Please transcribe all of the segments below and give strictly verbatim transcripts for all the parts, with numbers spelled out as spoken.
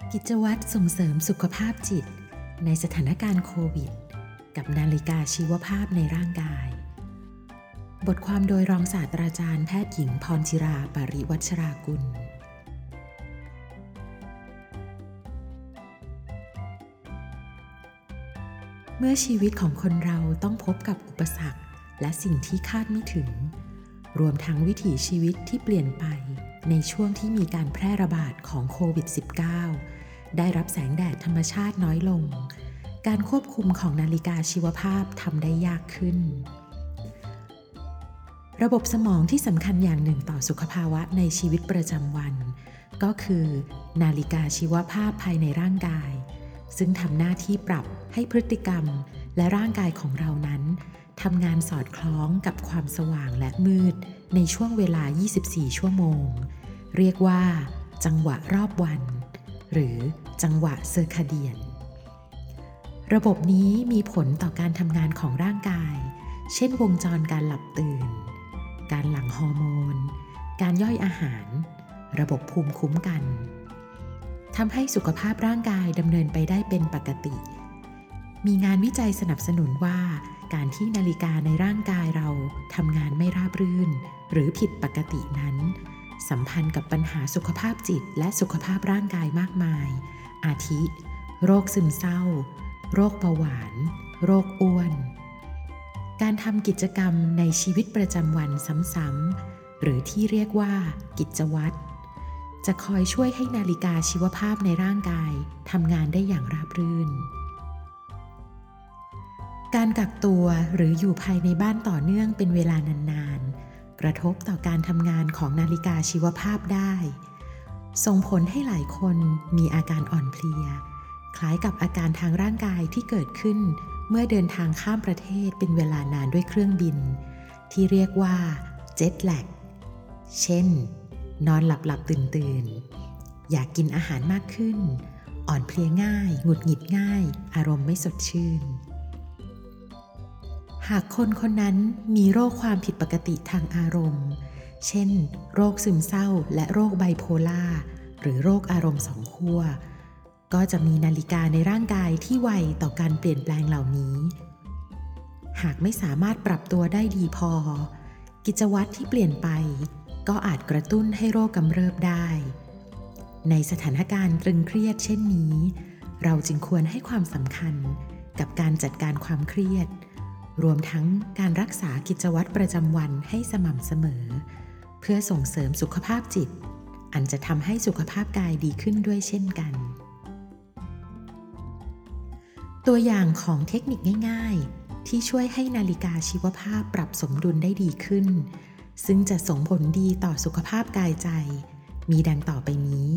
กิจวัตรส่งเสริมสุขภาพจิตในสถานการณ์โควิดกับนาฬิกาชีวภาพในร่างกายบทความโดยรองศาสตราจารย์แพทย์หญิงพรจิรา ปริวัชรากุลเมื่อชีวิตของคนเราต้องพบกับอุปสรรคและสิ่งที่คาดไม่ถึงรวมทั้งวิถีชีวิตที่เปลี่ยนไปในช่วงที่มีการแพร่ระบาดของโควิด สิบเก้า ได้รับแสงแดดธรรมชาติน้อยลงการควบคุมของนาฬิกาชีวภาพทำได้ยากขึ้นระบบสมองที่สำคัญอย่างหนึ่งต่อสุขภาวะในชีวิตประจำวันก็คือนาฬิกาชีวภาพภายในร่างกายซึ่งทำหน้าที่ปรับให้พฤติกรรมและร่างกายของเรานั้นทำงานสอดคล้องกับความสว่างและมืดในช่วงเวลา ยี่สิบสี่ ชั่วโมงเรียกว่าจังหวะรอบวันหรือจังหวะเซอร์คาเดียนระบบนี้มีผลต่อการทำงานของร่างกายเช่นวงจรการหลับตื่นการหลั่งฮอร์โมนการย่อยอาหารระบบภูมิคุ้มกันทำให้สุขภาพร่างกายดำเนินไปได้เป็นปกติมีงานวิจัยสนับสนุนว่าการที่นาฬิกาในร่างกายเราทำงานไม่ราบรื่นหรือผิดปกตินั้นสัมพันธ์กับปัญหาสุขภาพจิตและสุขภาพร่างกายมากมายอาทิโรคซึมเศร้าโรคเบาหวานโรคอ้วนการทำกิจกรรมในชีวิตประจำวันซ้ำๆหรือที่เรียกว่ากิจวัตรจะคอยช่วยให้นาฬิกาชีวภาพในร่างกายทำงานได้อย่างราบรื่นการกักตัวหรืออยู่ภายในบ้านต่อเนื่องเป็นเวลานานๆกระทบต่อการทำงานของนาฬิกาชีวภาพได้ส่งผลให้หลายคนมีอาการอ่อนเพลียคล้ายกับอาการทางร่างกายที่เกิดขึ้นเมื่อเดินทางข้ามประเทศเป็นเวลานานด้วยเครื่องบินที่เรียกว่าเจ็ตแลกเช่นนอนหลับหลับตื่นตื่นอยากกินอาหารมากขึ้นอ่อนเพลียง่ายหงุดหงิดง่ายอารมณ์ไม่สดชื่นหากคนคนนั้นมีโรคความผิดปกติทางอารมณ์เช่นโรคซึมเศร้าและโรคไบโพล่าหรือโรคอารมณ์สองขั้วก็จะมีนาฬิกาในร่างกายที่ไวต่อการเปลี่ยนแปลงเหล่านี้หากไม่สามารถปรับตัวได้ดีพอกิจวัตรที่เปลี่ยนไปก็อาจกระตุ้นให้โรคกำเริบได้ในสถานการณ์ตรึงเครียดเช่นนี้เราจึงควรให้ความสำคัญกับการจัดการความเครียดรวมทั้งการรักษากิจวัตรประจำวันให้สม่ำเสมอเพื่อส่งเสริมสุขภาพจิตอันจะทำให้สุขภาพกายดีขึ้นด้วยเช่นกันตัวอย่างของเทคนิคง่ายๆที่ช่วยให้นาฬิกาชีวภาพปรับสมดุลได้ดีขึ้นซึ่งจะส่งผลดีต่อสุขภาพกายใจมีดังต่อไปนี้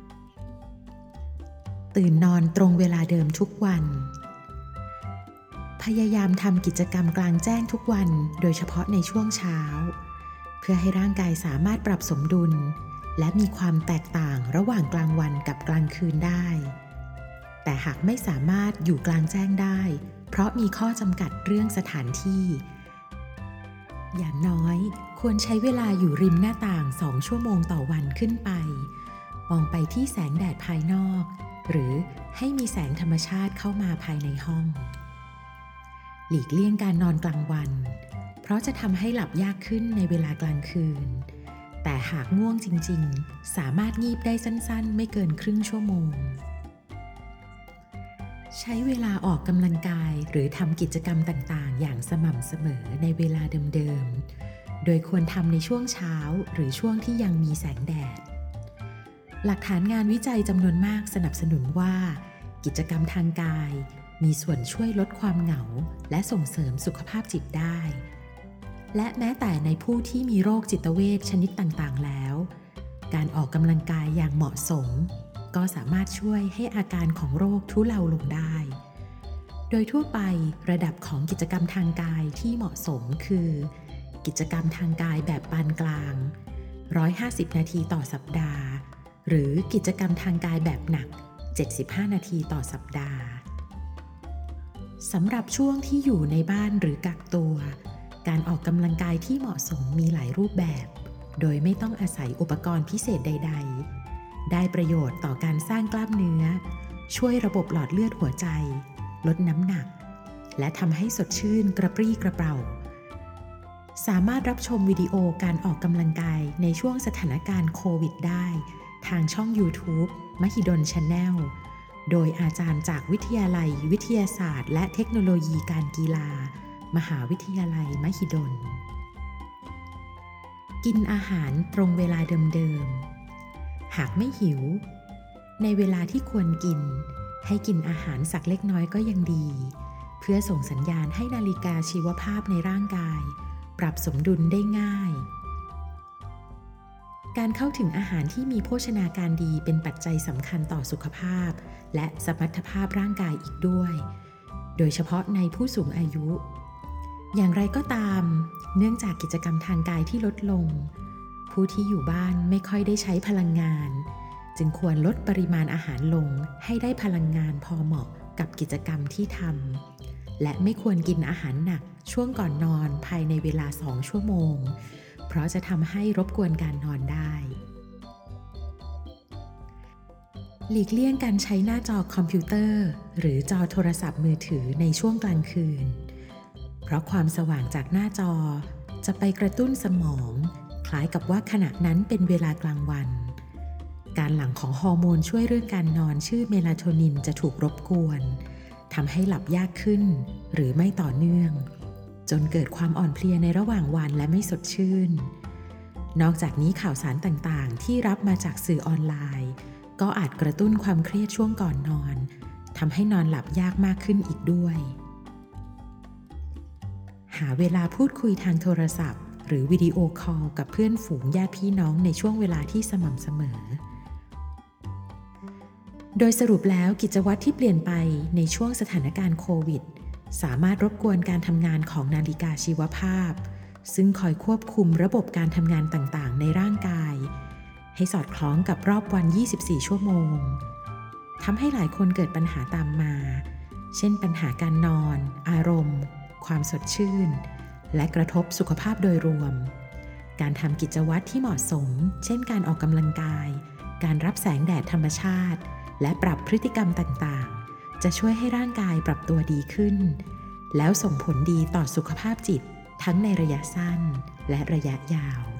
ตื่นนอนตรงเวลาเดิมทุกวันพยายามทำกิจกรรมกลางแจ้งทุกวันโดยเฉพาะในช่วงเช้าเพื่อให้ร่างกายสามารถปรับสมดุลและมีความแตกต่างระหว่างกลางวันกับกลางคืนได้แต่หากไม่สามารถอยู่กลางแจ้งได้เพราะมีข้อจำกัดเรื่องสถานที่อย่างน้อยควรใช้เวลาอยู่ริมหน้าต่างสองชั่วโมงต่อวันขึ้นไปมองไปที่แสงแดดภายนอกหรือให้มีแสงธรรมชาติเข้ามาภายในห้องหลีกเลี่ยงการนอนกลางวันเพราะจะทำให้หลับยากขึ้นในเวลากลางคืนแต่หากง่วงจริงๆสามารถงีบได้สั้นๆไม่เกินครึ่งชั่วโมงใช้เวลาออกกำลังกายหรือทำกิจกรรมต่างๆอย่างสม่ำเสมอในเวลาเดิมๆโดยควรทำในช่วงเช้าหรือช่วงที่ยังมีแสงแดดหลักฐานงานวิจัยจำนวนมากสนับสนุนว่ากิจกรรมทางกายมีส่วนช่วยลดความเหงาและส่งเสริมสุขภาพจิตได้และแม้แต่ในผู้ที่มีโรคจิตเวชชนิดต่างๆแล้วการออกกำลังกายอย่างเหมาะสมก็สามารถช่วยให้อาการของโรคทุเลาลงได้โดยทั่วไประดับของกิจกรรมทางกายที่เหมาะสมคือกิจกรรมทางกายแบบปานกลางหนึ่งร้อยห้าสิบนาทีต่อสัปดาห์หรือกิจกรรมทางกายแบบหนักเจ็ดสิบห้านาทีต่อสัปดาห์สำหรับช่วงที่อยู่ในบ้านหรือกักตัวการออกกำลังกายที่เหมาะสมมีหลายรูปแบบโดยไม่ต้องอาศัยอุปกรณ์พิเศษใดๆได้ประโยชน์ต่อการสร้างกล้ามเนื้อช่วยระบบหลอดเลือดหัวใจลดน้ำหนักและทำให้สดชื่นกระปรี้กระเปร่าสามารถรับชมวิดีโอการออกกำลังกายในช่วงสถานการณ์โควิดได้ทางช่อง YouTube มหิดล Channel โดยอาจารย์จากวิทยาลัยวิทยาศาสตร์และเทคโนโลยีการกีฬามหาวิทยาลัยมหิดลกินอาหารตรงเวลาเดิมๆหากไม่หิวในเวลาที่ควรกินให้กินอาหารสักเล็กน้อยก็ยังดีเพื่อส่งสัญญาณให้นาฬิกาชีวภาพในร่างกายปรับสมดุลได้ง่ายการเข้าถึงอาหารที่มีโภชนาการดีเป็นปัจจัยสำคัญต่อสุขภาพและสมรรถภาพร่างกายอีกด้วยโดยเฉพาะในผู้สูงอายุอย่างไรก็ตามเนื่องจากกิจกรรมทางกายที่ลดลงผู้ที่อยู่บ้านไม่ค่อยได้ใช้พลังงานจึงควรลดปริมาณอาหารลงให้ได้พลังงานพอเหมาะกับกิจกรรมที่ทำและไม่ควรกินอาหารหนักช่วงก่อนนอนภายในเวลาสองชั่วโมงเพราะจะทำให้รบกวนการนอนได้หลีกเลี่ยงการใช้หน้าจอคอมพิวเตอร์หรือจอโทรศัพท์มือถือในช่วงกลางคืนเพราะความสว่างจากหน้าจอจะไปกระตุ้นสมองคล้ายกับว่าขณะนั้นเป็นเวลากลางวันการหลั่งของฮอร์โมนช่วยเรื่องการนอนชื่อเมลาโทนินจะถูกรบกวนทำให้หลับยากขึ้นหรือไม่ต่อเนื่องจนเกิดความอ่อนเพลียในระหว่างวันและไม่สดชื่นนอกจากนี้ข่าวสารต่างๆที่รับมาจากสื่อออนไลน์ก็อาจกระตุ้นความเครียดช่วงก่อนนอนทำให้นอนหลับยากมากขึ้นอีกด้วยหาเวลาพูดคุยทางโทรศัพท์หรือวิดีโอคอลกับเพื่อนฝูงญาติพี่น้องในช่วงเวลาที่สม่ำเสมอโดยสรุปแล้วกิจวัตรที่เปลี่ยนไปในช่วงสถานการณ์โควิดสามารถรบกวนการทำงานของนาฬิกาชีวภาพซึ่งคอยควบคุมระบบการทำงานต่างๆในร่างกายให้สอดคล้องกับรอบวันยี่สิบสี่ชั่วโมงทำให้หลายคนเกิดปัญหาตามมาเช่นปัญหาการนอนอารมณ์ความสดชื่นและกระทบสุขภาพโดยรวมการทำกิจวัตรที่เหมาะสมเช่นการออกกำลังกายการรับแสงแดดธรรมชาติและปรับพฤติกรรมต่างๆจะช่วยให้ร่างกายปรับตัวดีขึ้นแล้วส่งผลดีต่อสุขภาพจิตทั้งในระยะสั้นและระยะยาว